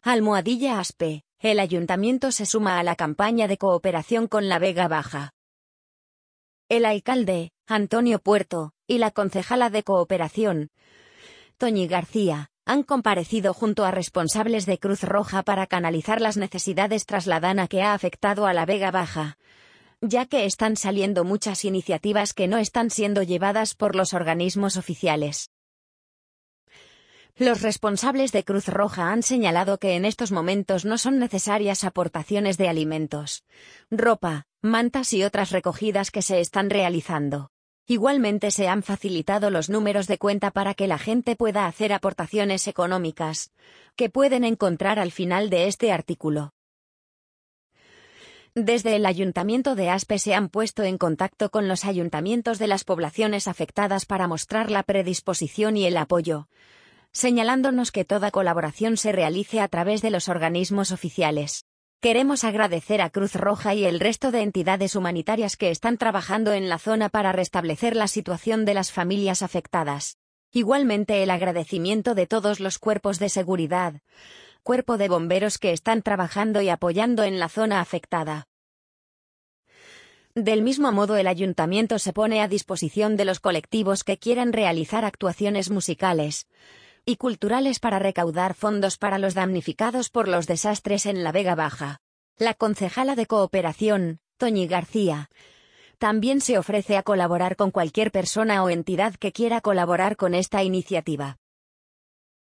Almohadilla Aspe, el ayuntamiento se suma a la campaña de cooperación con la Vega Baja. El alcalde, Antonio Puerto, y la concejala de cooperación, Toñi García, han comparecido junto a responsables de Cruz Roja para canalizar las necesidades tras la dana que ha afectado a la Vega Baja, ya que están saliendo muchas iniciativas que no están siendo llevadas por los organismos oficiales. Los responsables de Cruz Roja han señalado que en estos momentos no son necesarias aportaciones de alimentos, ropa, mantas y otras recogidas que se están realizando. Igualmente se han facilitado los números de cuenta para que la gente pueda hacer aportaciones económicas, que pueden encontrar al final de este artículo. Desde el Ayuntamiento de Aspe se han puesto en contacto con los ayuntamientos de las poblaciones afectadas para mostrar la predisposición y el apoyo, señalándonos que toda colaboración se realice a través de los organismos oficiales. Queremos agradecer a Cruz Roja y el resto de entidades humanitarias que están trabajando en la zona para restablecer la situación de las familias afectadas. Igualmente el agradecimiento de todos los cuerpos de seguridad, cuerpo de bomberos que están trabajando y apoyando en la zona afectada. Del mismo modo el ayuntamiento se pone a disposición de los colectivos que quieran realizar actuaciones musicales y culturales para recaudar fondos para los damnificados por los desastres en la Vega Baja. La concejala de cooperación, Toñi García, también se ofrece a colaborar con cualquier persona o entidad que quiera colaborar con esta iniciativa.